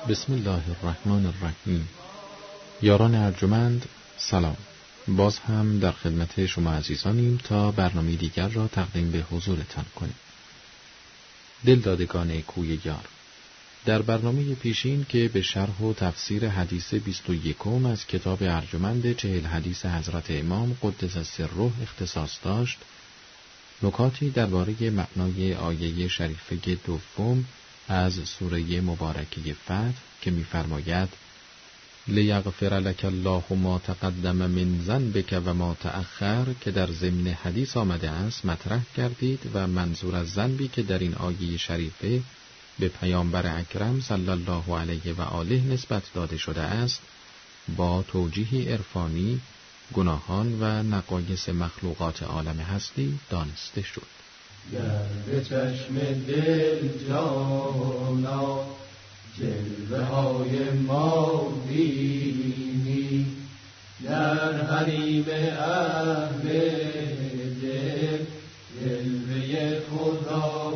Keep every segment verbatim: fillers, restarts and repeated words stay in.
بسم الله الرحمن الرحیم. یاران ارجمند سلام. باز هم در خدمت شما عزیزانیم تا برنامه دیگر را تقدیم به حضورتان کنیم. دلدادگان کوی یار. در برنامه پیشین که به شرح و تفسیر حدیث بیست و یکم از کتاب ارجمند چهل حدیث حضرت امام قدس سره اختصاص داشت، نکاتی درباره معنای آیه شریفه دوم از سوره مبارکه فتح که می‌فرماید لیغفر لک الله ما تقدم من ذنبک و ما تأخر که در ضمن حدیث آمده است مطرح کردید و منظور از ذنبی که در این آیه شریفه به پیامبر اکرم صلی الله علیه و آله نسبت داده شده است با توجیه عرفانی گناهان و نقایص مخلوقات عالم هستی دانسته شد. گر به چشم دل جانا جلوه های ما بینی، در حریم اهل دل جلوه خدا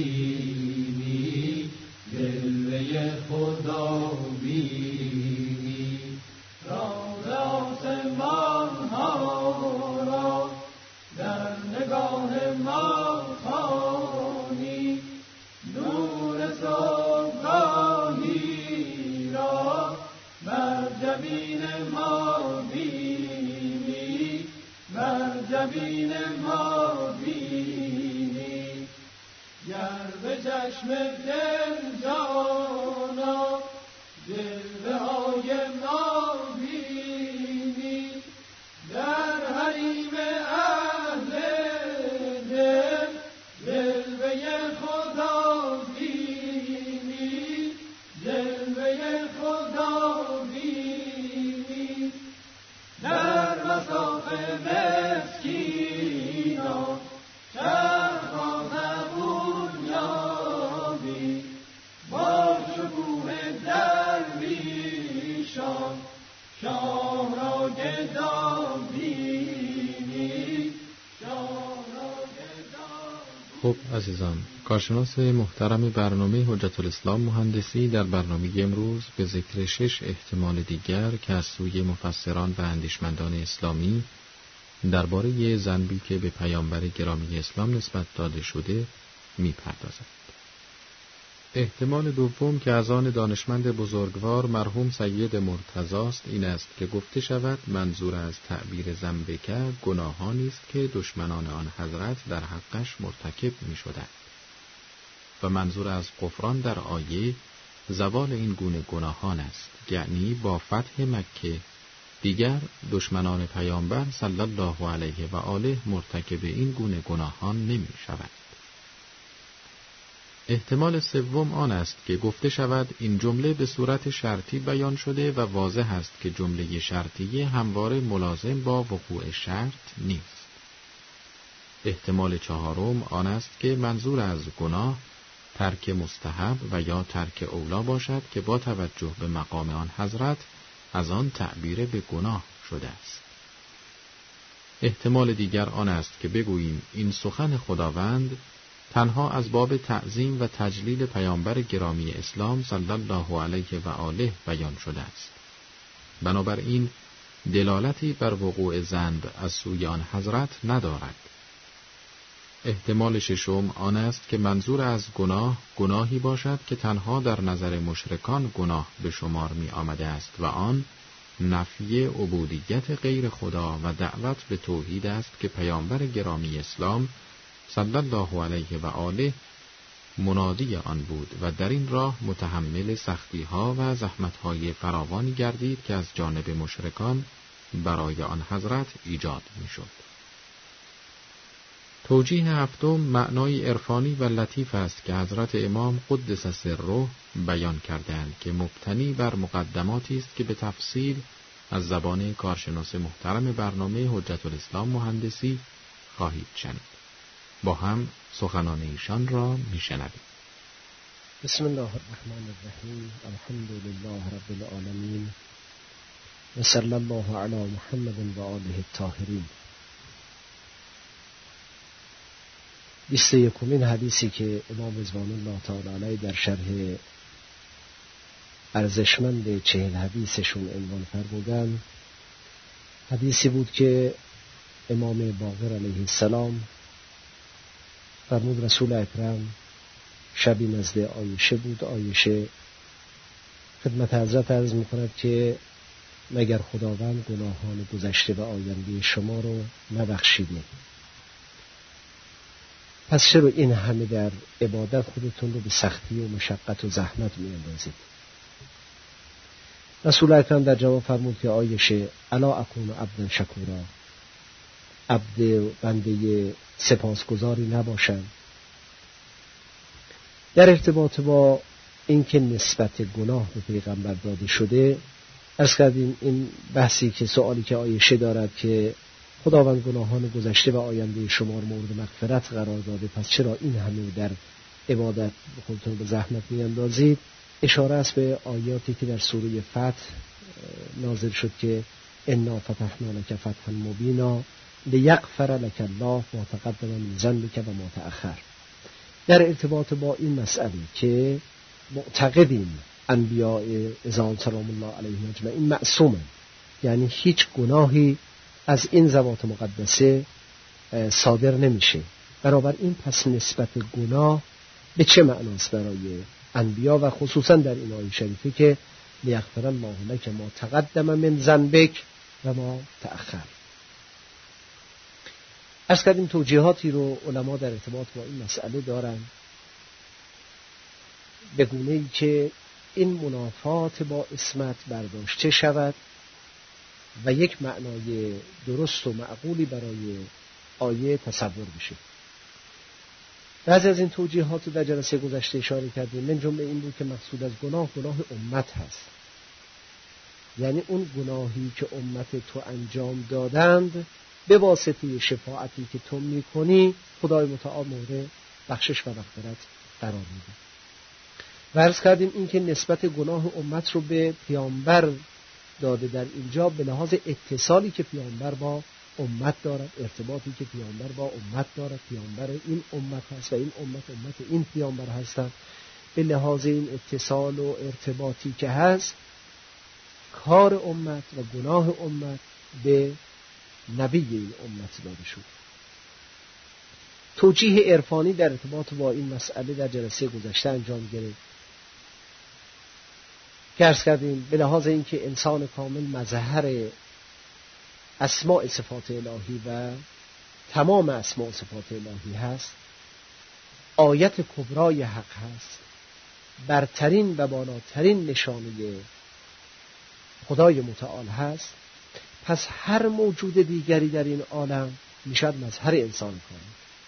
بینی، جلوه خدا بینی. راز آسمان ها را در نگاه ما خوانی، نور صبحگاهی را بر جبین ما بینی، بر جبین ما بینی. گر به چشم دل جانا جلوه های ما بینی، در حریم اهل دل جلوه خدا بینی، جلوه خدا بینی. در مصاف مسکینان چرخ و زبون یابی، با شکوه درویشان شاه را گدا بینی، شاه را گدا. خب عزیزان، کارشناس محترم برنامه حجت الاسلام مهندسی در برنامه امروز به ذکر شش احتمال دیگر که از سوی مفسران و اندیشمندان اسلامی درباره ذنبی که به پیامبر گرامی اسلام نسبت داده شده می‌پردازد. احتمال دوم که از آن دانشمند بزرگوار مرحوم سید مرتضی است این است که گفته شود منظور از تعبیر ذنبک گناهانی است که دشمنان آن حضرت در حقش مرتکب می‌شدند و منظور از غفران در آیه زوال این گونه گناهان است، یعنی با فتح مکه دیگر دشمنان پیامبر صلی الله علیه و آله مرتکب این گونه گناهان نمی‌شوند. احتمال سوم آن است که گفته شود این جمله به صورت شرطی بیان شده و واضح است که جمله شرطیه همواره ملازم با وقوع شرط نیست. احتمال چهارم آن است که منظور از گناه ترک مستحب و یا ترک اولا باشد که با توجه به مقام آن حضرت از آن تعبیر به گناه شده است. احتمال دیگر آن است که بگوییم این سخن خداوند تنها از باب تعظیم و تجلیل پیامبر گرامی اسلام صلی الله علیه و آله بیان شده است. بنابراین دلالتی بر وقوع ذنب از سوی آن حضرت ندارد. احتمال ششم آن است که منظور از گناه گناهی باشد که تنها در نظر مشرکان گناه به شمار می آمده است و آن نفی عبودیت غیر خدا و دعوت به توحید است که پیامبر گرامی اسلام صلی الله علیه و آله منادی آن بود و در این راه متحمل سختی ها و زحمت های فراوانی گردید که از جانب مشرکان برای آن حضرت ایجاد می شد. توجیه هفتم معنای عرفانی و لطیف است که حضرت امام قدس سره بیان کردند که مبتنی بر مقدماتی است که به تفصیل از زبان کارشناس محترم برنامه حجت الاسلام مهندسی خواهید شنید. با هم سخنان ایشان را میشنویم. بسم الله الرحمن الرحیم. الحمد لله رب العالمین و صلی الله علی محمد و آله الطاهرین. بیست و یکمین حدیثی که امام رضوان الله تعالی علیه در شرح ارزشمند چهل حدیثشون عنوان فرمودن، حدیثی بود که امام باقر علیه السلام فرمود رسول اکرم شبی نزد عایشه بود. عایشه خدمت حضرت عرض میکند که مگر خداوند گناهان گذشته و آینده شما رو نبخشیده، پس چرا این همه در عبادت خودتون رو به سختی و مشقت و زحمت میاندازید؟ رسول اکرم در جواب فرمود که عایشه الا اکون عبدا شکورا، عبد بنده سپاسگزاری نباشم؟ در ارتباط با اینکه نسبت گناه به پیغمبر داده شده، عرض کردیم این بحثی که سوالی که عایشه دارد که خداوند گناهان گذشته و آینده شما رو مورد مغفرت قرار داده، پس چرا این همه در عبادت خودتون به زحمت میاندازید، اشاره است به آیاتی که در سوره فتح نازل شد که انا فتحنا لک فتحا مبینا لیغفر لک الله ما تقدم من ذنبک و ما تأخر. در ارتباط با این مسئله که معتقدیم انبیاء اذان سلام الله علیهم اجمعین معصومند، یعنی هیچ گناهی از این ذوات مقدسه صادر نمیشه، برابر این پس نسبت گناه به چه معناست برای انبیا و خصوصا در این آیه شریفه که لیغفر الله لک ما تقدم من ذنبک و ما تأخر. عرض کردیم توجیهاتی رو علما در ارتباط با این مسئله دارن به گونه‌ای که این منافات با عصمت برداشته شود و یک معنای درست و معقولی برای آیه تصور بشه. بعضی از این توجیهات در جلسه گذشته اشاره کردیم، من جمله این بود که مقصود از گناه گناه امت هست، یعنی اون گناهی که امت تو انجام دادند به واسطه شفاعتی که تو میکنی خدای متعال مورد بخشش و مغفرت قرار میده. و عرض کردیم این که نسبت گناه امت رو به پیامبر داده در اینجا به لحاظ اتصالی که پیامبر با امت دارد، ارتباطی که پیامبر با امت دارد، پیامبر این امت هست و این امت امت این پیامبر هستند، به لحاظ این اتصال و ارتباطی که هست کار امت و گناه امت به نبی این امت داده شد. توجیه عرفانی در ارتباط با این مسئله در جلسه گذشته انجام گرفت که عرض کردیم به لحاظ اینکه انسان کامل مظهر اسماء صفات الهی و تمام اسماء صفات الهی هست، آیت کبرای حق هست، برترین و بالاترین نشانه خدای متعال هست، پس هر موجود دیگری در این عالم میشد مظهر انسان کامل.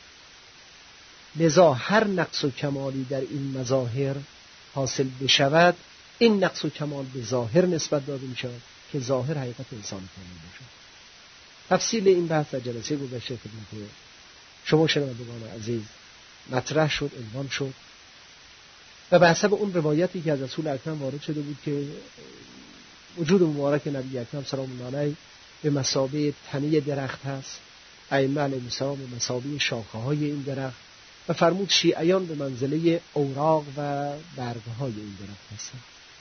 لذا هر نقص و کمالی در این مظاهر حاصل بشود، این نقص و کمال به ظاهر نسبت داده می شود که ظاهر حقیقت انسان کامل باشد. تفصیل این بحث در جلسه گذشته خدمت شما شنوندگان عزیز مطرح شد، عنوان شد و به حسب اون روایتی که از رسول اکرم وارد شده بود که وجود مبارک نبی اکرم سلام الله علیه به مثابه تنه درخت هست، ائمه علیهم السلام به مثابه شاخه های این درخت و فرمود شیعیان به منزله اوراق و برگهای این درخت هستند.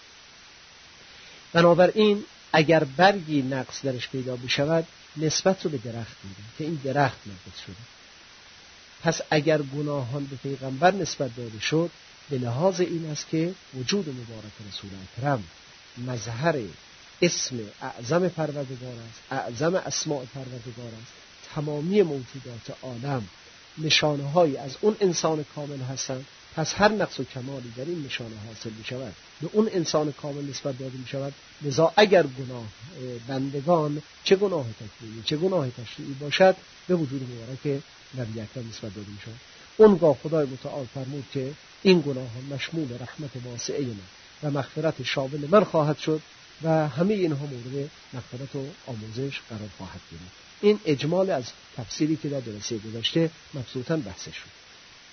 بنابراین اگر برگی نقص درش پیدا بشود نسبت رو به درخت میدن که این درخت نقص شده. پس اگر گناهان به پیغمبر نسبت داده شد به لحاظ این است که وجود مبارک رسول اکرم مظهر اسم اعظم پروردگار است، اعظم اسماء پروردگار است، تمامی موجودات عالم نشانه های از اون انسان کامل هستند. پس هر نقص و کمالی در این نشانه حاصل می شود به اون انسان کامل نسبت داده می شود. لذا اگر گناه بندگان چه گناه تکلیفی چه گناه تشریعی باشد به وجود مبارک نبی اکرم نسبت داده می شود. اونگاه خدای متعال فرمود که این گناهان مشمول رحمت واسعه من و مغفرت شامل من خواهد شد و همه اینها مورد مغفرت و آموزش قرار خواهد گرفت. این اجمال از تفسیری که در جلسه گذشته مبسوطاً بحث شد.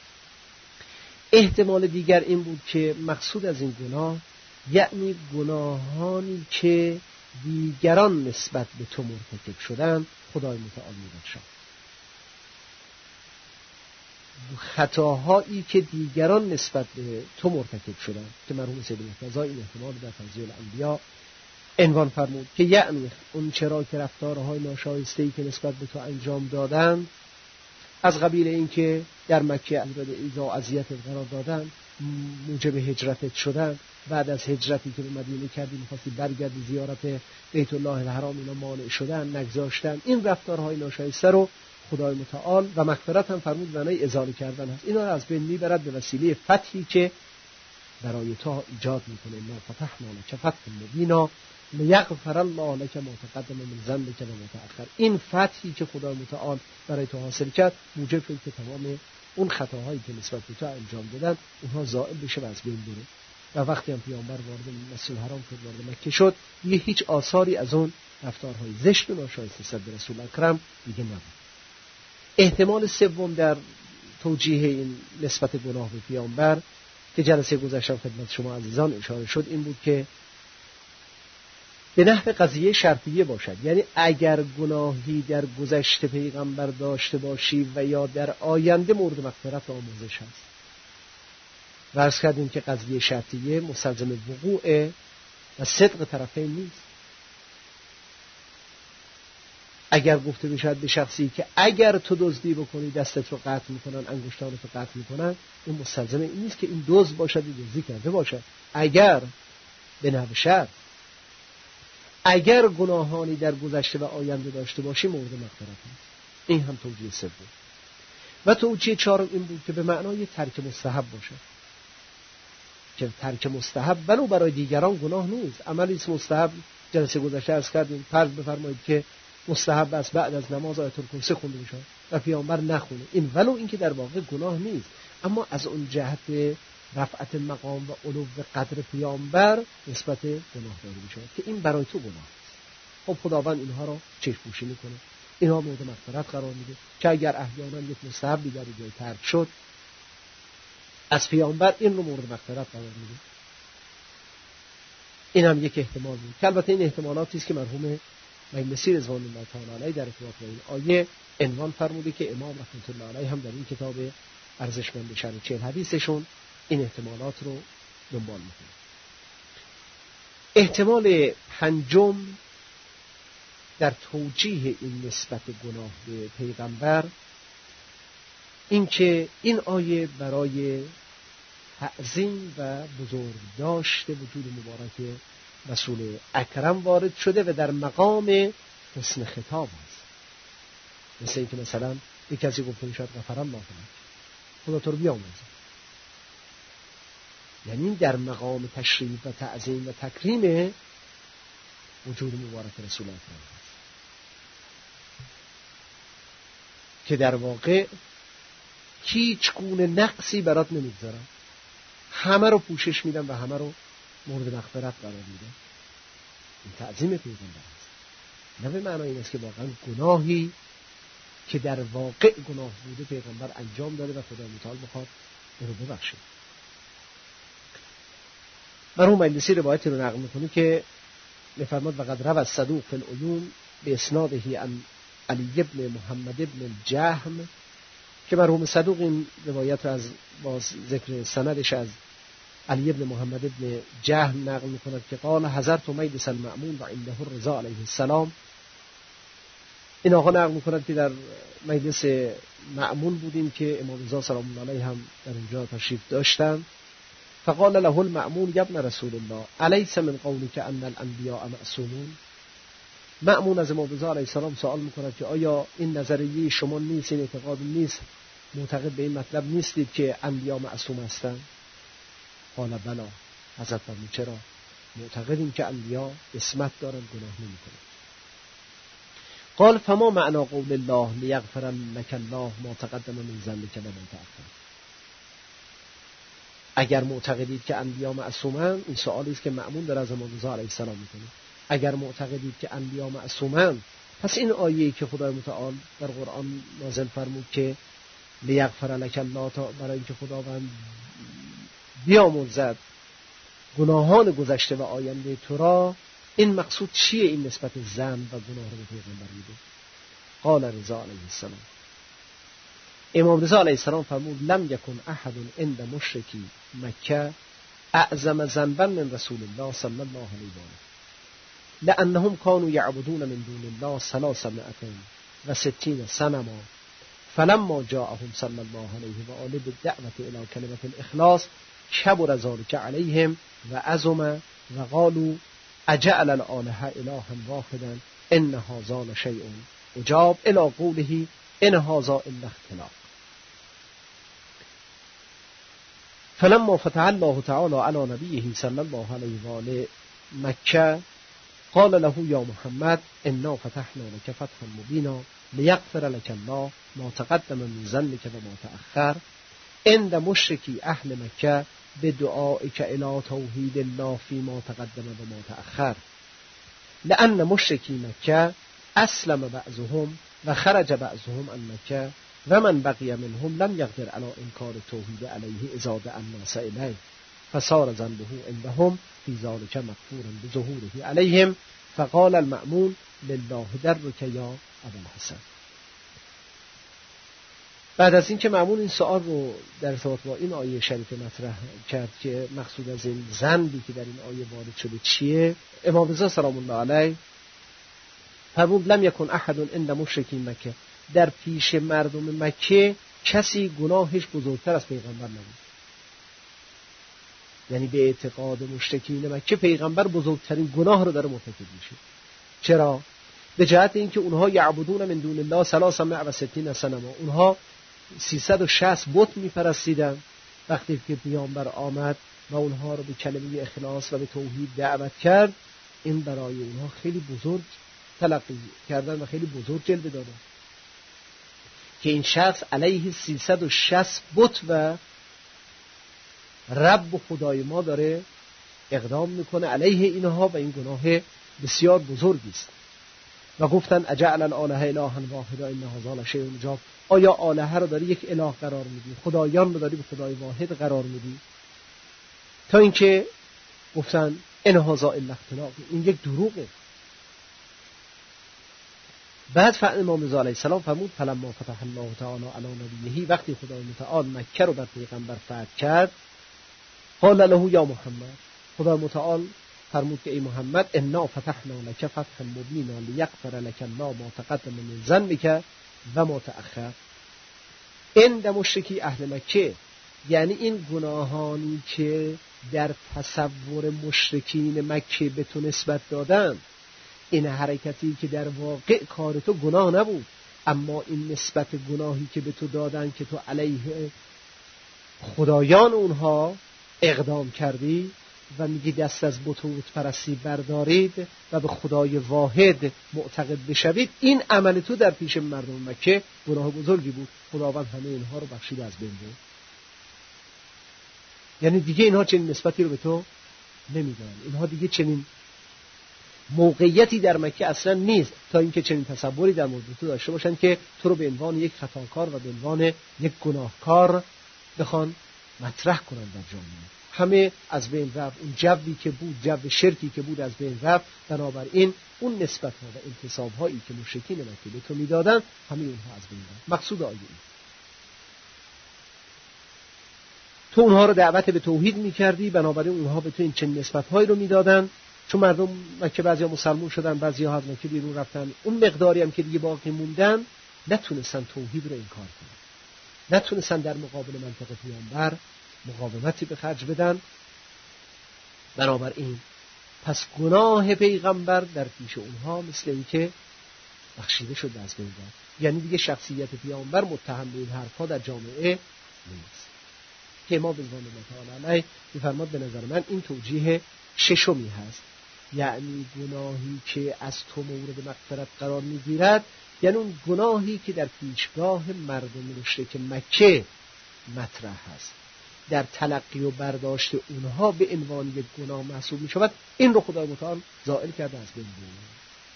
احتمال دیگر این بود که مقصود از این گناه یعنی گناهانی که دیگران نسبت به تو مرتکب شدن خدای متعال می‌بخشد. خطاهایی که دیگران نسبت به تو مرتکب شدن، که مرحوم سید مرتضی این احتمال در فضایل الانبیا عنوان فرمود که یعنی اون چرا که رفتارهای ناشایسته‌ای که نسبت به تو انجام دادن، از قبیل این که در مکه مورد ایذا و اذیت قرار دادن، موجب هجرتت شدن، بعد از هجرتی که به مدینه کردی می‌خواستی برگردی زیارت بیت الله الحرام، اینا مانع شدن، نگذاشتن، این رفتارهای ناشایسته رو خدای متعال و مغفرت هم فرمود معنای ازاله کردن هست، اینا رو از بین میبرد به وسیله فتحی که برای تو ایجاد میکنه. ما فتحنا لک فتحا مبینا لیغفر الله لک ما تقدم من ذنبک و ما تأخر. این فتحی که خدای متعال برای تو حاصل کرد موجب شد که تمام اون خطاهایی که نسبت به تو انجام دادن اونها زائل بشه و از بین بره. و وقتی هم پیامبر وارد مسجد الحرام شد، وارد مکه شد، دیگه هیچ آثاری از اون رفتارهای زشت و ناشایسته نسبت به رسول اکرم دیگه نبود. احتمال سوم در توجیه این نسبت گناه به پیامبر که جلسه گذشته خدمت شما عزیزان اشاره شد این بود که به نحو قضیه شرطیه باشد، یعنی اگر گناهی در گذشته پیغمبر داشته باشی و یا در آینده مورد مغفرت و آمرزش هست. و عرض کردیم که قضیه شرطیه مستلزم وقوع و صدق طرفین نیست. اگر گفته بشد به شخصی که اگر تو دزدی بکنی دستت رو قطع میکنن، انگشتانت رو قطع میکنن، این مستلزم این نیست که این دزد باشد و دزدی کرده باشد. اگر به نحو شرط، اگر گناهانی در گذشته و آینده داشته باشی مورد مغفرت هست. این هم توجیه سوم. و توجیه چهارم این بود که به معنای ترک مستحب باشد، که ترک مستحب ولو برای دیگران گناه نیست. عملی است مستحب، جلسه گذشته عرض کردیم، فرض بفرمایید که مستحب است بعد از نماز آیت الکرسی خونده بشه و پیامبر نخونه، این ولو این که در واقع گناه نیست، اما از اون جهت رفعت مقام و علو قدر پیامبر نسبت گناه داده میشه که این برای تو گناه است. خب خداوند اینها رو چشم‌پوشی میکنه، اینها مورد مغفرت قرار میده که اگر احیانا یک مستحبی در جای ترک شد از پیامبر، این رو مورد مغفرت قرار میده. این هم یک احتمال بود که البته این احتمالاتی است که مرحوم مجلسی رضوان الله تعالی علیه در ارتباط با این آیه عنوان فرموده که امام رحمت الله علیه هم در این کتاب ارزشمند شرح چهل حدیثشون این احتمالات رو دنبال میکنه. احتمال پنجم در توجیه این نسبت گناه به پیغمبر این که این آیه برای تعظیم و بزرگداشت وجود مبارک رسول اکرم وارد شده و در مقام حسن خطاب است. مثل اینکه مثلا یک کسی گفته میشد غفر الله لک، خدا تو رو بیامرزه، یعنی در مقام تشریف و تعظیم و تکریم وجود مبارک رسول اکرم است که در واقع هیچ گونه نقصی برات نمیگذارم، همه رو پوشش میدم و همه رو مورد مغفرت قرار میدم. این تعظیم پیغمبر است، نه به معنای این است که واقعا گناهی که در واقع گناه بوده پیغمبر انجام داده و خدای متعال بخواد اون رو ببخشه. مرحوم مجلسی روایتی رو نقل میکنه که میفرماد وقد روى الصدوق فی العیون به اسناده عن علی ابن محمد ابن الجهم، که مرحوم صدوق این روایت رو از با ذکر سندش از علی ابن محمد ابن جهم نقل میکند که قال حضرت مجلس المأمون و عنده الرضا علیه السلام. این آقا نقل میکند که در مجلس مأمون بودیم که امام رضا سلام الله علیه هم در اونجا تشریف داشتن. فقال له المأمون ابن رسول الله الیس من قولک ان الانبیاء معصومون. مأمون از امام رضا علیه السلام سوال میکند که آیا این نظریه شما نیست، این اعتقاد نیست، معتقد به این مطلب نیستید که انبیاء معصوم هستند؟ قال بلا. حضرت فرمود چرا؟ معتقدیم که انبیاء عصمت دارند، گناه نمیکنند. قال فما معنی قول الله لیغفر لک الله ما تقدم من ذنبک و ما تأخر. اگر معتقدید که انبیاء معصومند، این سوالی است که مأمون داره از امام رضا علیه السلام میکنه، اگر معتقدید که انبیاء معصومند، پس این آیه‌ای که خدای متعال در قرآن نازل فرمود که لیغفر لک الله، تا برای اینکه خداوند بیامرزد گناهان گذشته و آینده تو را، این مقصود چیه؟ این نسبت ذنب و گناه رو به پیغمبر میده. قال رضا علیه السلام امام رضا علیه السلام فرمود لم یکن احد عند مشرکی مکه اعظم ذنبا من رسول الله صلی الله علیه و آله لانهم كانوا يعبدون من دون الله ثلاثمائة وستين صنما فلما جاءهم صلی الله علیه و آله بالدعوة الى کلمة الاخلاص کبر ذلك عليهم و عظم و قالوا اجعل الآلهة الها واحدا ان هذا لشیء عجاب الى قوله ان هذا الا اختلاق. فلما فتح الله تعالى على نبيه صلی الله علیه و آله مکه قال له یا محمد انا فتحنا لك فتحا مبینا لیغفر لك الله ما تقدم من ذنبك و ما تأخر عند مشرکی اهل مکه بدعائك الى توحید الله فيما تقدم و ما تأخر لأن مشرکی مکه اسلم بعضهم و خرج بعضهم عن مکه و من بقی منهم لم یقدر علی انکار توحید علیه اذا دعا الناس الیه فصار ذنبه عندهم فی ذلک مغفورا بظهوره علیهم فقال المأمون لله درک یا ابوالحسن. بعد از اینکه مأمون این سؤال رو در ارتباط با این آیه شریف مطرح کرد که مقصود از این ذنبی که در این آیه وارد شده چیه، امام رضا سلام الله علیه فرمود لم یکن احد عند مشرکین مکه، در پیش مردم مکه کسی گناهش بزرگتر از پیغمبر نبود. یعنی به اعتقاد مشرکین مکه پیغمبر بزرگترین گناه رو داره مرتکب میشه. چرا؟ به جهت اینکه اونها یعبدون من دون الله ثلاثمائة و ستین صنما، اونها سیصد و شصت بت میپرستیدن. وقتی که پیامبر آمد و اونها رو به کلمه اخلاص و به توحید دعوت کرد، این برای اونها خیلی بزرگ تلقی کردن و خیلی بزرگ جلوه دادن که این شخص علیه سیصد و شصت بت و رب و خدای ما داره اقدام میکنه علیه اینها و این گناه بسیار بزرگی است. و گفتن اجعل الآلهة الها واحدا ان هذا لشیء عجاب، آیا آلهه رو داری یک اله قرار میدی، خدایان رو داری به خدای واحد قرار میدی؟ تا اینکه گفتن ان هذا الا اختلاق، این یک دروغه. بعد امام رضا علیه السلام فرمود فلما فتح الله تعالی علی نبیه، وقتی خدای متعال مکه رو بر پیغمبر فتح کرد، قال له یا محمد، خدای متعال فرمود که ای محمد انا فتحنا لك فتحا مبینا لیغفر لك الله ما تقدم من ذنبك و ما تأخر عند مشرکی اهل مکه، یعنی این گناهانی که در تصور مشرکین مکه به تو نسبت دادن، این حرکتی که در واقع کار تو گناه نبود، اما این نسبت گناهی که به تو دادن که تو علیه خدایان اونها اقدام کردی و میگی دست از بت و بت پرستی بردارید و به خدای واحد معتقد بشوید، این عمل تو در پیش مردم مکه گناه بزرگی بود. خداوند همه اینها رو بخشید از بین برد. یعنی دیگه اینها چنین نسبتی رو به تو نمیدن، اینها دیگه چنین موقعیتی در مکه اصلا نیست تا اینکه چنین تصوری در مورد تو داشته باشن که تو رو به عنوان یک خطاکار و به عنوان یک گناهکار بخوان مطرح کنن در جامعه. همه از بین رفت، اون جوی که بود، جو شرکی که بود از بین رفت. بنابراین اون نسبت ها و انتساب هایی که مشرکین مکه به تو میدادن، همه اونها از بین رفت. مقصود آیه این، تو اونها رو دعوت به توحید میکردی، بنابراین اونها به تو این چنین نسبت هایی رو میدادن. چون مردم مکه بعضیا مسلمان شدن، بعضیا از مکه بیرون رفتن، اون مقداری هم که دیگه باقی موندن نتونستن توحید رو انکار کنن، نتونستن در مقابل منطق پیامبر مقاومتی به خرج بدن. بنابراین پس گناه پیغمبر در پیش اونها مثل این که بخشیده شد از بین رفت. یعنی دیگه شخصیت پیامبر متهم به این حرفا در جامعه نیست. که ما به زبان الله تعالی علیه می‌فرماد به نظر من این توجیه ششمی هست، یعنی گناهی که از تو مورد مغفرت قرار میگیرد، یعنی اون گناهی که در پیشگاه مردم مشرک مکه مطرح هست، در تلقی و برداشت اونها به عنوان یک گناه محسوب می شود. این رو خدای متعال زائل کرده از بین برد.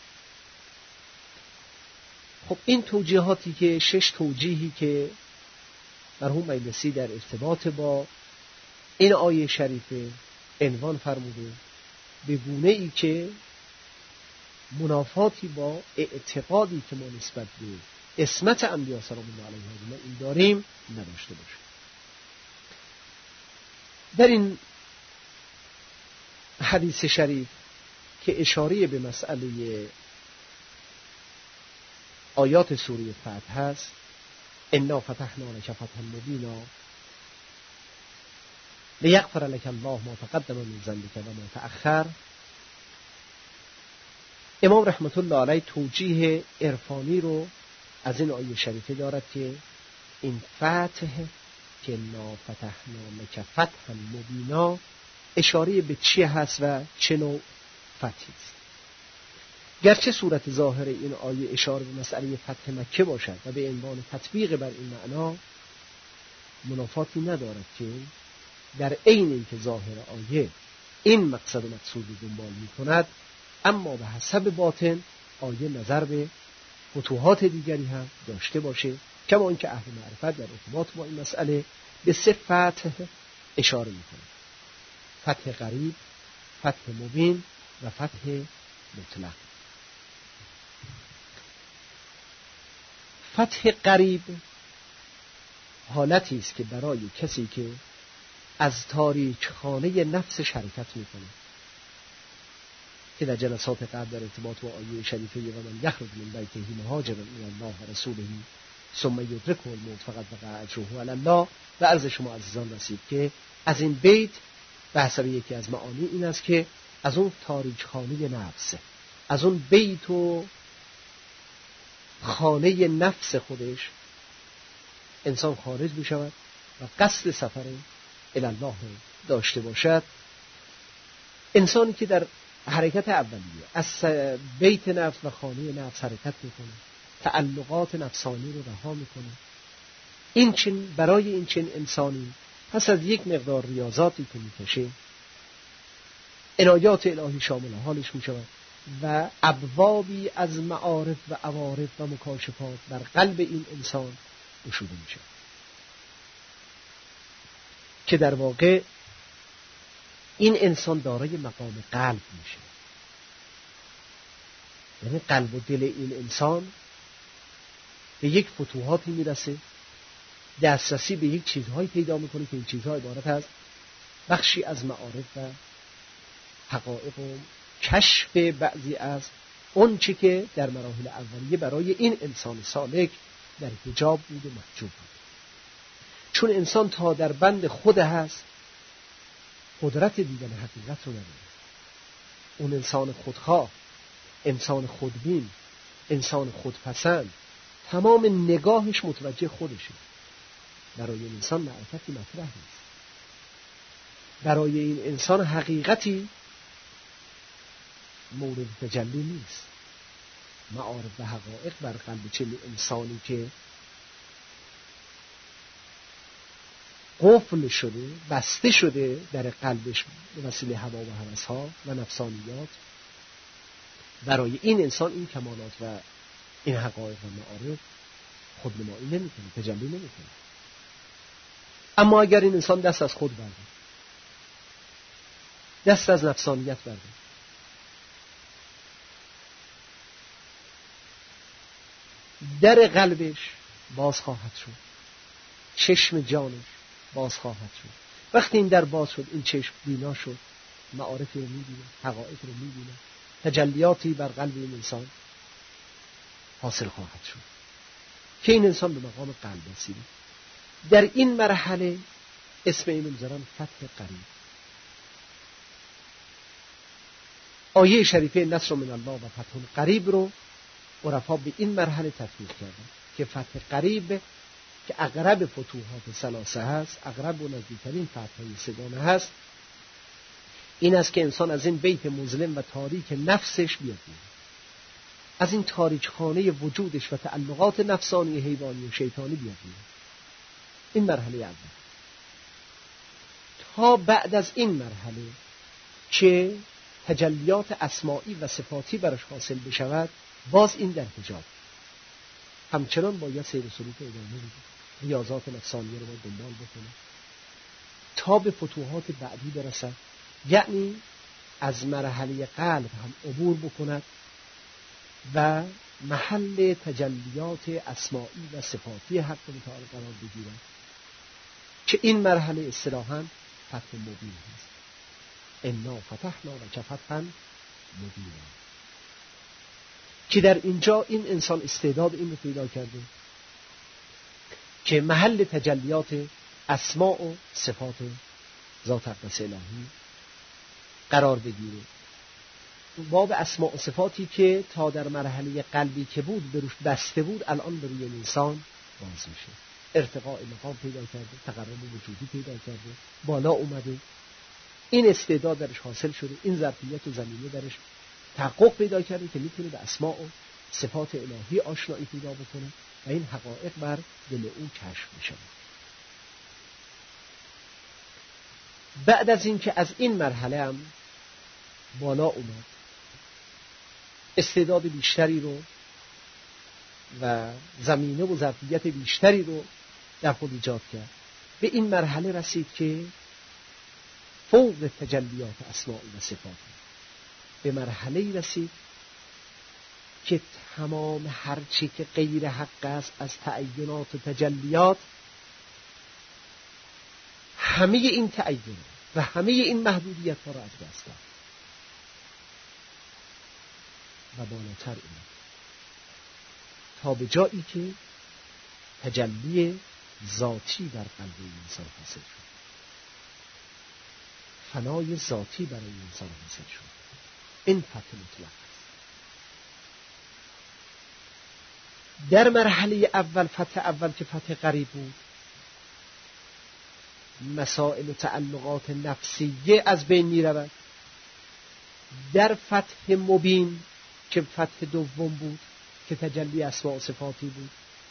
خب این توجیهاتی که شش توجیهی که مرحوم مجلسی در ارتباط با این آیه شریفه عنوان فرموده، به گونه ای که منافاتی با اعتقادی که ما نسبت به عصمت انبیا سلام الله علیهم ما این داریم نداشته باشه. در این حدیث شریف که اشاره به مسئله آیات سوره فتح هست، انا فتحنا لک فتحا مبینا لیغفر لک الله ما تقدم من ذنبک و ما تأخر، امام رحمت الله علیه توجیه عرفانی رو از این آیه شریفه دارد که این فتح که نا فتحنا لک فتحا مبینا اشاره به چی هست و چه نوع فتحی است. گرچه صورت ظاهر این آیه اشاره به مسئله فتح مکه باشد و به عنوان تطبیق بر این معنا منافاتی ندارد که در عین اینکه ظاهر آیه این مقصد و مقصود دنبال می کند، اما به حسب باطن آیه نظر به فتوحات دیگری هم داشته باشه، کما اینکه اهل معرفت در ارتباط با این مسئله به سه فتح اشاره می کند: فتح قریب، فتح مبین و فتح مطلق. فتح قریب حالتی است که برای کسی که از تاریک خانه نفسش حرکت میکنه، که در جلسات قبل در ارتباط با آیه شریفه و من یخرج من بیته مهاجرا الی الله و رسوله ثم یدرکه الموت فقد وقع اجره علی الله، و عرض شما عزیزان رسید که از این بیت به حسب یکی از معانی این است که از اون تاریک خانه نفس، از اون بیت و خانه نفس خودش انسان خارج می شود و قصد سفر الی الله داشته باشد. انسانی که در حرکت اولیه از بیت نفس و خانه نفس حرکت میکنه، تعلقات نفسانی رو رها میکنه، این چین برای این چین انسانی پس از یک مقدار ریاضاتی که میکشه عنایات الهی شامل حالش میشود و ابوابی از معارف و عوارف و مکاشفات بر قلب این انسان گشوده میشه که در واقع این انسان دارای مقام قلب میشه. یعنی قلب و دل این انسان به یک فتوحاتی میرسه، دسترسی به یک چیزهایی پیدا میکنه که این چیزها عبارت از بخشی از معارف و حقایق و کشف بعضی از اون چی که در مراحل اولیه برای این انسان سالک در حجاب بود و محجوب بود. چون انسان تا در بند خود هست قدرت دیدن حقیقت رو نداره. اون انسان خودخواه، انسان خودبین، انسان خودپسند، تمام نگاهش متوجه خودشه. برای این انسان معرفتی مطرح نیست. برای این انسان حقیقتی مورد تجلی نیست. معارف و حقایق بر قلب چنین انسانی که قفل شده، بسته شده در قلبش به وسیله هوا و هوس‌ها و نفسانیات، برای این انسان این کمالات و این حقایق و معارف خودنمایی نمی‌کنه، تجلی نمی‌کنه. اما اگر این انسان دست از خود برده، دست از نفسانیت برده، در قلبش باز خواهد شد، چشم جانش باز خواهد شد. وقتی این در باز شد، این چشم بینا شد، معارفی رو می‌بینه، حقایق رو می‌بینه، تجلیاتی بر قلب این انسان حاصل خواهد شد که این انسان به مقام قلب رسیده. در این مرحله اسم اینو میذارن فتح قریب. آیه شریفه نصر من الله و فتح قریب رو عرفا به این مرحله تطبیق کردن که فتح قریب که اقرب فتوحات ثلاثه هست، اقرب و نزدیکترین فتح‌های سگانه هست، این است که انسان از این بیت مظلم و تاریک نفسش بیاد، از این تاریک خانه وجودش و تعلقات نفسانی، حیوانی و شیطانی بیاد. این مرحله اول. تا بعد از این مرحله که تجلیات اسماعی و صفاتی برش حاصل بشود، باز این در حجاب همچنان باید سیر سلوک ادامه بده، ریاضات نفسانی رو باید دنبال بکنه تا به فتوحات بعدی برسد، یعنی از مرحله قلب هم عبور بکند و محل تجلیات اسماعی و صفاتی حق متعال قرار بگیرد که این مرحله اصطلاحاً فتح مبین هست. انا فتحنا لک فتحا مبینا، که در اینجا این انسان استعداد این رو پیدا کرده که محل تجلیات اسماء و صفات ذات اقدس الهی قرار بگیره. باب اسماء و صفاتی که تا در مرحله قلبی که بود بروش بسته بود الان به روی انسان باز میشه. ارتقاء مقام پیدا کرده، تقرب وجودی پیدا کرده، بالا اومده، این استعداد درش حاصل شده، این ظرفیت و زمینه درش تحقق پیدا کرده که میتونه به اسماء و صفات الهی آشنایی پیدا بکنه و این حقایق بر دل او کشف میشه. بعد از این که از این مرحله هم بالا اومد، استعداد بیشتری رو و زمینه و ظرفیت بیشتری رو در خود ایجاد کرد، به این مرحله رسید که فوق تجلیات اسماء و صفات، به مرحله رسید که تمام هرچی که غیر حق است از تعینات و تجلیات، همه این تعینات و همه این محدودیت ها را از دست داد و بالاتر اومد تا به جایی که تجلی ذاتی در قلب انسان حاصل شد، فنای ذاتی برای انسان حاصل شد. این فتح مطلق است. در مرحله اول، فتح اول که فتح قریب بود، مسائل و تعلقات نفسیه از بین می رود. در فتح مبین که فتح دوم بود که تجلی اسماء و صفاتی بود،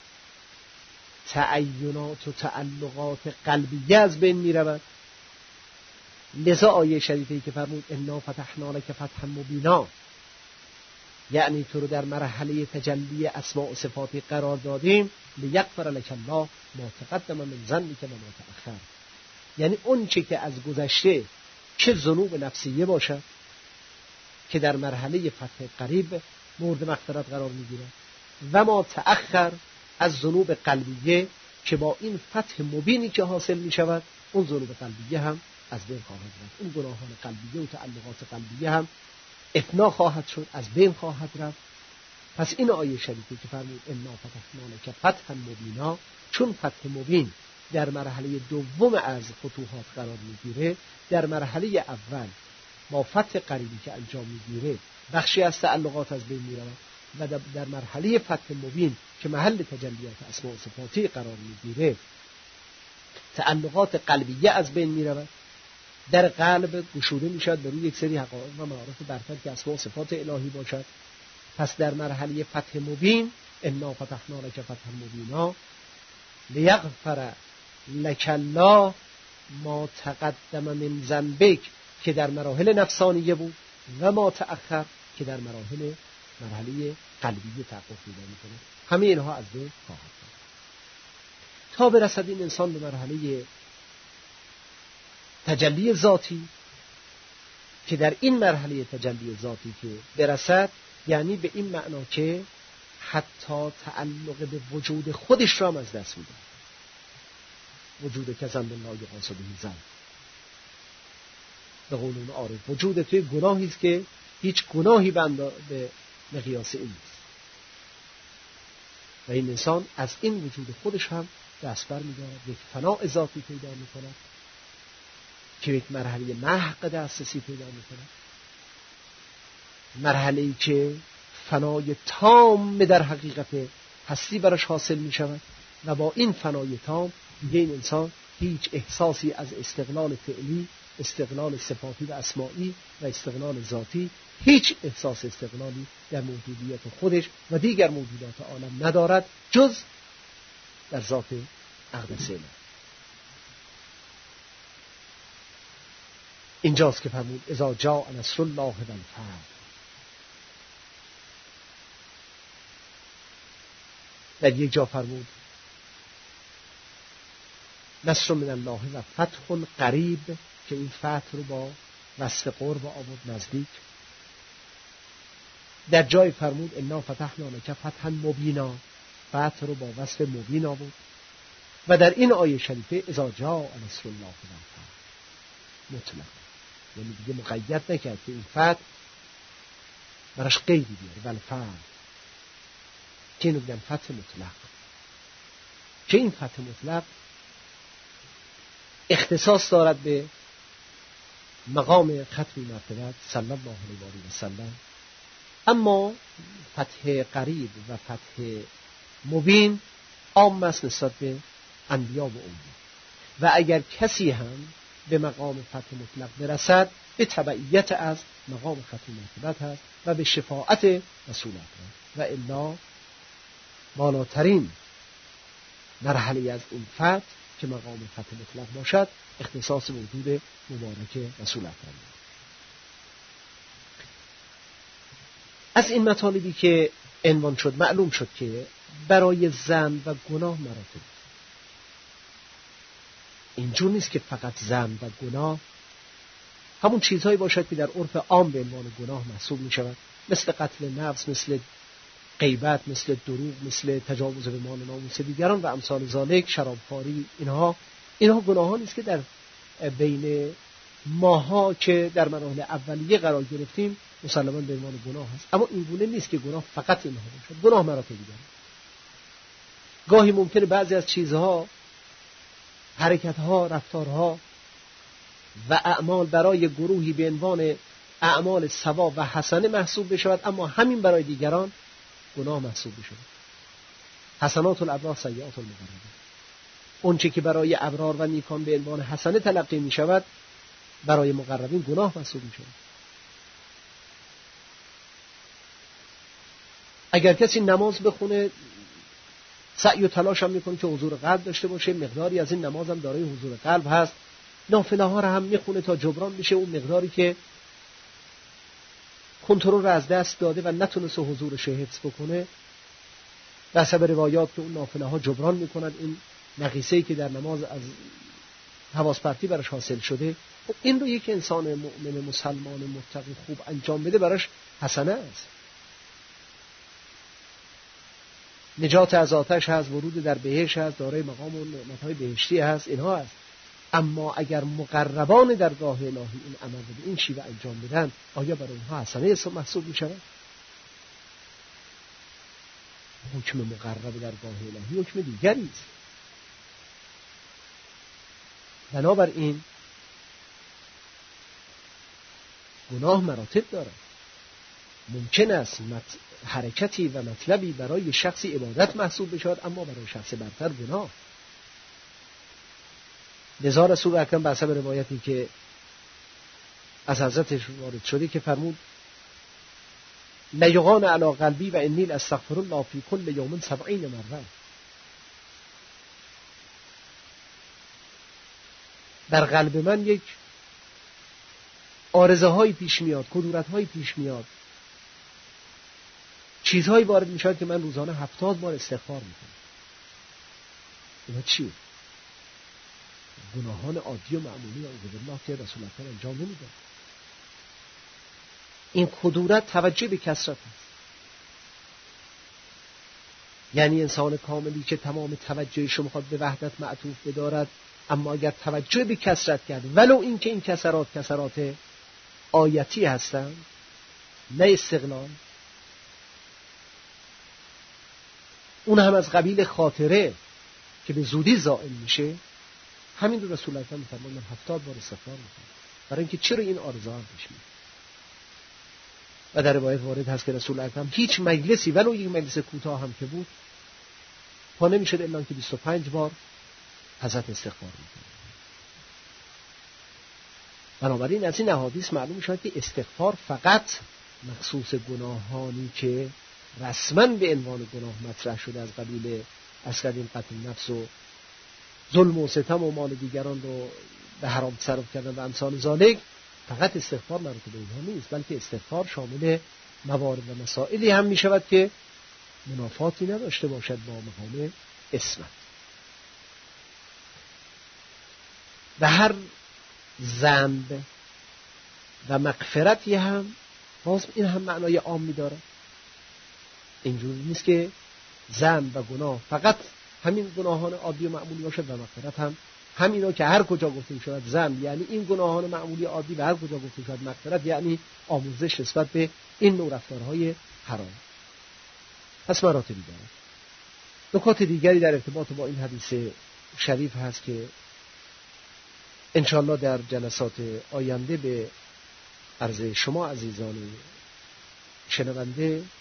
تعینات و تعلقات قلبیه از بین می رود. لذا آیه شریفی که فرمود انا فتحنا لک فتحا مبینا، یعنی تو رو در مرحله تجلی اسماء و صفاتی قرار دادیم لیغفر لک الله ما تقدم من ذنبک و ما تأخر، یعنی اون چه که از گذشته چه ذنوب نفسیه باشد که در مرحله فتح قریب مورد مغفرت قرار میگیرد و ما تأخر از ذنوب قلبیه که با این فتح مبینی که حاصل می شود اون ذنوب قلبیه هم از بین خواهد رفت، اون گناهان قلبیه و تعلقات قلبیه هم افنا خواهد شد، از بین خواهد رفت. پس این آیه شریفی که فرمود انا فتحنا لک فتحا مبینا، چون فتح مبین در مرحله دوم از فتوحات قرار میگیره، در مرحله اول با فتح قریبی که انجام میگیره بخشی از تعلقات از بین میرود و در مرحله فتح مبین که محل تجلیات اسماء و صفاتی قرار میگیره تعلقات قلبیه از بین میرود، در قلب گشوده میشد به روی یک سری حقایق و معارف برتر که اسماء و صفات الهی باشد. پس در مرحله فتح مبین انا فتحنا لک فتحا مبینا لیغفر لک الله ما تقدم من ذنبک که در مراحل نفسانیه بود و ما تأخر که در مراحل مرحله قلبیه تحقق پیدا میکنه، همه اینها از بین خواهد رفت تا برسد این انسان به مرحله تجلی ذاتی که در این مرحله تجلی ذاتی که برسد یعنی به این معنا که حتی تعلق به وجود خودش را هم از دست میده. وجود کسان به نای قاصده زن به قولون عارف وجود توی گناهی است که هیچ گناهی به مقیاس این نیست و این انسان از این وجود خودش هم دست بر می‌دارد، یک فناء ذاتی پیدا می‌کند که یک مرحله محق دسترسی پیدا می‌کند، مرحله‌ای که فنای تام در حقیقت هستی براش حاصل می‌شود و با این فنای تام دیگه این انسان هیچ احساسی از استقلال فعلی، استقلال صفاتی و اسماعی و استقلال ذاتی، هیچ احساس استقلالی در موجودیت خودش و دیگر موجودات عالم ندارد جز در ذات اقدس الهی. اینجاست که فرمود اذا جاء نصر الله والفتح، در یک جا فرمود نصر من الله و فتح قریب که این فتح رو با وصف قرب آورد نزدیک در جای فرمود انا فتحنا لک فتحا مبینا، فتح رو با وصف مبین آورد. و در این آیه شریفه اذا جاء نصر الله والفتح مطلق، یعنی دیگه مقید نکرد که این فتح براش قیدی بیاره، بل فتح که اینو بگم فتح مطلق، که این فتح مطلق اختصاص دارد به مقام ختم مرتبت صلی الله علیه و سلم. اما فتح قریب و فتح مبین عام است نسبت به انبیا و اولیاء، و اگر کسی هم به مقام فتح مطلق برسد به تبعیت از مقام ختم مرتبت هست و به شفاعت رسول اکرم، و الا بالاترین مرحله از این فتح که مقام فتح مطلق باشد اختصاص وجود مبارک رسول اکرم. از این مطالبی که عنوان شد معلوم شد که برای ذنب و گناه مراتب، اینجور نیست که فقط ذنب و گناه همون چیزهایی باشد که در عرف عام به عنوان گناه محسوب می شود، مثل قتل نفس، مثل غیبت، مثل دروغ، مثل تجاوز به مال و ناموس دیگران و امثال ذالک، شرابخواری. اینها اینها گناهان است که در بین ماها که در مراحل اولیه قرار گرفتیم مسلماً به عنوان گناه هست. اما این گونه نیست که گناه فقط اینها باشد، گناه مراتبی دارد. گاهی ممکنه بعضی از چیزها، حرکتها، رفتارها و اعمال برای گروهی به عنوان اعمال ثواب و حسنه محسوب بشود، اما همین برای دیگران گناه محسوب بشود. حسنات الابرار سیئات المقربین، اون چه که برای ابرار و نیکان به عنوان حسنه تلقی می شود برای مقربین گناه محسوب می شود. اگر کسی نماز بخونه سعی و تلاش هم میکنه که حضور قلب داشته باشه، مقداری از این نماز هم دارای حضور قلب هست، نافله ها رو هم میخونه تا جبران بشه اون مقداری که کنترل رو از دست داده و نتونسته حضورش حفظ بکنه. به حسب روایات که اون نافله ها جبران میکنن این نقیصه‌ای که در نماز از حواس پرتی براش حاصل شده. خب این رو یک انسان مؤمن مسلمان متقی خوب انجام بده براش حسنه است. نجات از آتش هست، ورود در بهشت هست، دارای مقام و نعمت‌های بهشتی هست، اینها هست. اما اگر مقربان درگاه الهی این عمل رو به این شیوه انجام بدن، آیا برای اونها حسنه محسوب می شود؟ حکم مقرب درگاه الهی حکم دیگری است. بنابراین گناه مراتب دارد. ممکن است مت... حرکتی و مطلبی برای شخصی عبادت محسوب بشود، اما برای شخص برتر گناه. لذا رسول اکرم به حسب روایتی که از حضرتش وارد شده که فرمود لیغان علی قلبی و انی استغفر الله فی کل یوم سبعین مره. در قلب من یک آرزه های پیش میاد، کدورت های پیش میاد، چیزهایی وارد می شود که من روزانه هفتاد بار استغفار می کنم. اینا چیه؟ گناهان عادی و معمولی الله که رسول الله انجام نمیده. این کدورت توجه به کثرت است. یعنی انسان کاملی که تمام توجهش رو میخواد به وحدت معطوف بدارد، اما اگر توجه به کثرت کرد، ولو این که این کثرات کثرات آیتی هستند نه استقلال، اون هم از قبیل خاطره که به زودی زائل میشه، همین رو رسول الله میفرماید من هفتاد بار استغفار میکنم برای اینکه چرا این آرزوها پیش میاد. و در روایت وارد هست که رسول الله هیچ مجلسی ولو یک مجلس کوتاه هم که بود پا نمیشد الا که بیست و پنج بار حضرت استغفار میکنه. بنابراین از این احادیث معلوم شد که استغفار فقط مخصوص گناهانی که رسما به عنوان گناه مطرح شده از قبیل از قبیل قتل نفس و ظلم و ستم و مال دیگران رو به حرام تصرف کردن و امثال ذالک، فقط استغفار مربوط به اینها نیست، بلکه استغفار شامل موارد و مسائلی هم می شود که منافاتی نداشته باشد با مقام اسمت. و هر ذنب و مغفرتی هم باز این هم معنای عامی داره. اینجوری نیست که ذنب و گناه فقط همین گناهان عادی و معمولی باشد و مغفرت هم همینا که هر کجا گفته شود ذنب یعنی این گناهان معمولی عادی و هر کجا گفته شود مغفرت یعنی آموزش نسبت به این نوع رفتارهای حرام. پس مراتبی دارد. نکات دیگری در ارتباط با این حدیث شریف هست که انشاءالله در جلسات آینده به عرض شما عزیزان شنونده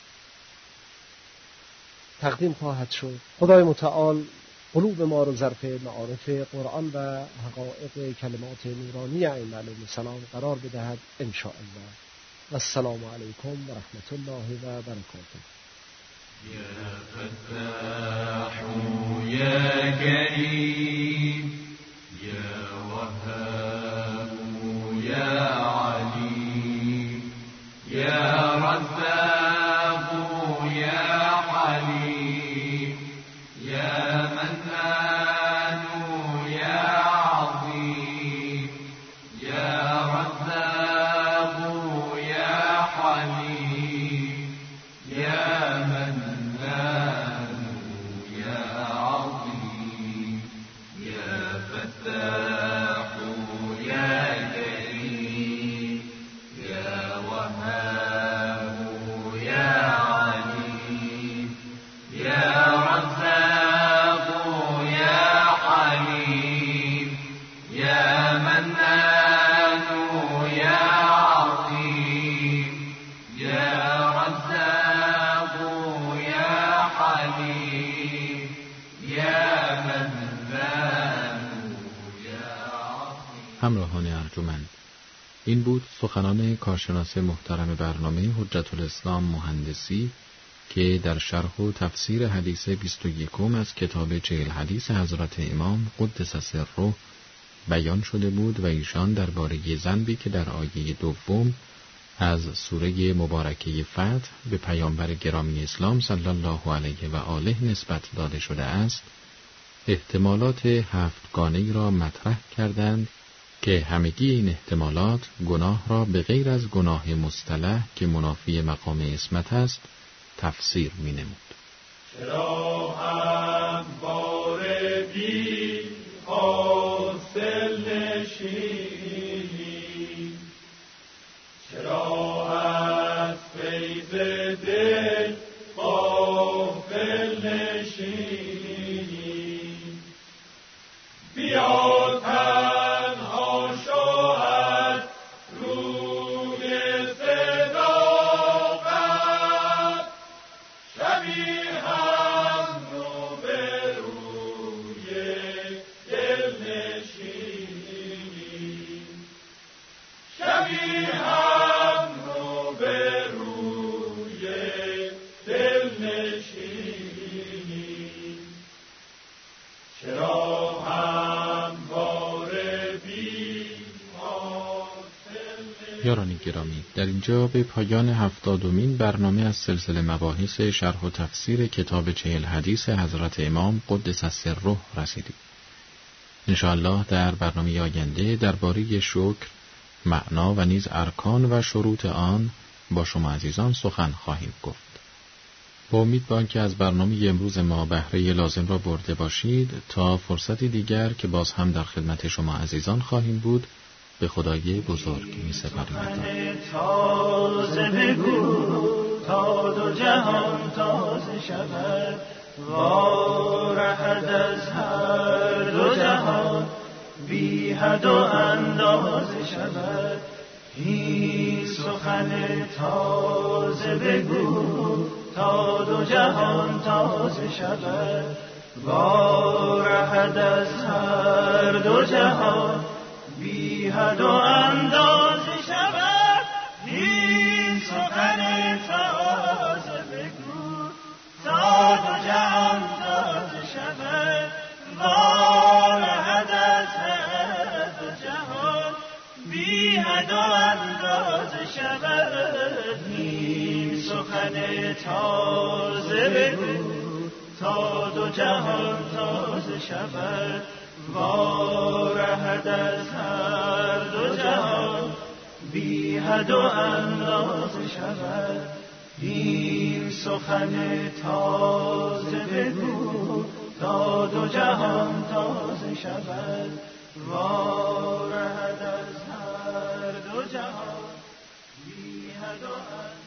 تقدیم خواهد شد. خدای متعال قلوب ما رو ظرف معارف قرآن و حقایق کلمات نورانی ائمه علیهم السلام قرار بدهد ان شاء الله. و السلام علیکم و رحمت الله و برکاته. یا فتاح یا کریم یا وهاب یا علیم یا رزاق یا حلیم یا منان یا عظیم یا رزاق یا حلیم یا منان یا عظیم یا فتاح یا کریم یا وهاب یا علیم یا رزاق یا حلیم یا منان یا عظیم یا رزاق یا حلیم یا منان یا عظیم. همراهان ارجمند، این بود سخنان کارشناس محترم برنامه حجت الاسلام مهندسی که در شرح و تفسیر حدیث بیست و یکم از کتاب چهل حدیث حضرت امام قدس سره بیان شده بود و ایشان درباره ذنبی که در آیه دوم از سوره مبارکه فتح به پیامبر گرامی اسلام صلی الله علیه و آله نسبت داده شده است احتمالات هفتگانه‌ای را مطرح کردند که همگی این احتمالات گناه را به غیر از گناه مصطلح که منافی مقام عصمت است تفسیر می‌نمود. چرا انبار بی حاصل نشینی چرا از فیض دل غافل نشینی بیا تنها شاید روی صداقت شبیه هم رو به روی دل نشینی شبیه هم رو به روی دل نشینی چرا یاران گرامی، در اینجا به پایان هفتادمین برنامه از سلسله مباحث شرح و تفسیر کتاب چهل حدیث حضرت امام قدس سره رسیدیم. انشاءالله در برنامه آینده درباره شکر، معنا و نیز ارکان و شروط آن با شما عزیزان سخن خواهیم گفت. با امید به آنکه از برنامه امروز ما بهره لازم را برده باشید تا فرصتی دیگر که باز هم در خدمت شما عزیزان خواهیم بود به خدای بزرگ می سپاریم. تازه بگو تا دو جهان تازه شود وارهد از هر دو جهان بی حد و اندازه شود این سخن تازه بگو تا دو جهان تازه شود وارهد از هر دو جهان بی حد و اندازه شود این سخن تازه بگو تا دو جهان تازه شود وارهد از هر دو جهان بی حد و اندازه شود این سخن تازه بگو تا دو جهان تازه شود وارهد از هر دو جهان بی حد و اندازه شود این سخن تازه بگو تا دو جهان تازه شود وارهد از هر دو جهان بی حد و